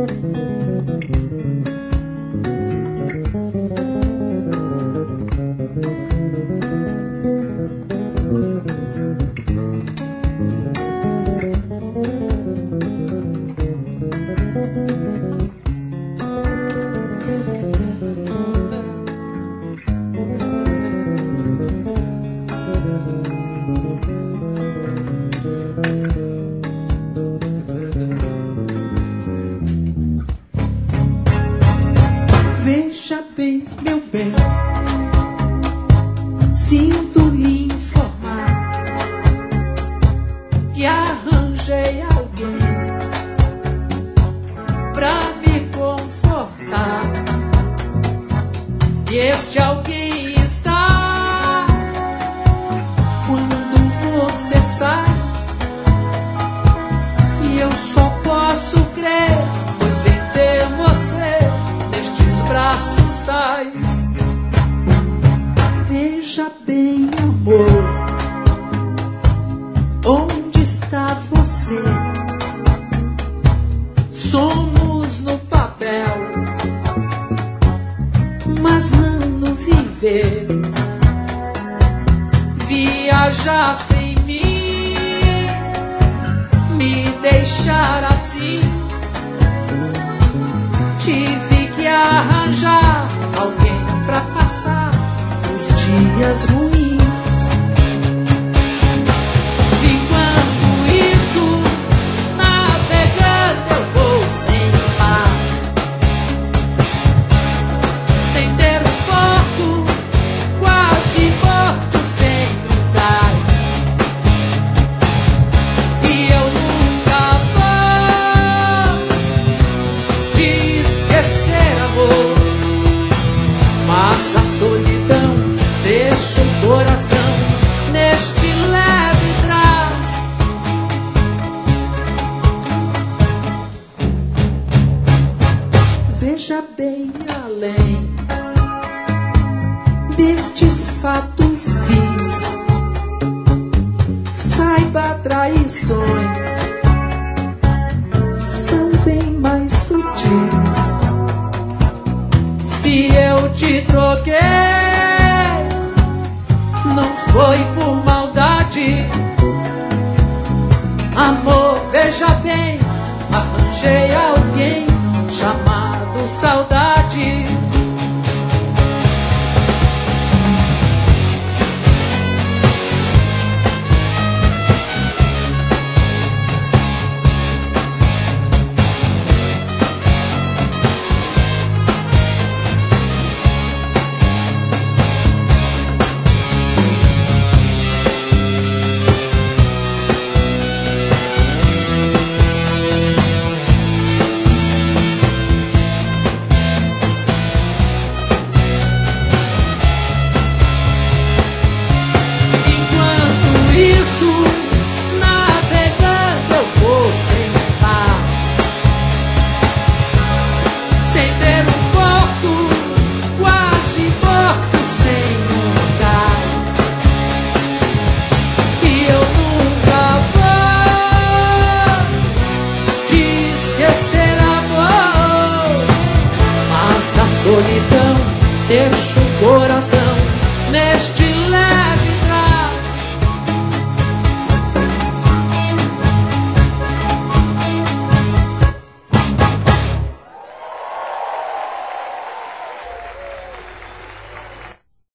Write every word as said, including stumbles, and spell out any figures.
Veja bem, meu bem, sinto lhe informar que arranjei alguém pra me confortar. E este alguém está quando você sai. E eu só posso crer, pois sem ter você nestes braços tais. Veja bem, amor, onde está você? Somos no papel, mas não no viver. Viajar sem mim, me deixar assim. Tive que arranjar alguém pra passar os dias ruins. Enquanto isso, navegando eu vou sem paz, sem ter um porto, quase morto sem lugar. E eu nunca vou te esquecer, amor, mas a solidão deixa o coração neste leve trás. Veja bem além destes fatos vis, saiba, traições são bem mais sutis. Se eu te troquei, não foi por maldade. Amor, veja bem, arranjei alguém chamado saudade. Solidão deixa o coração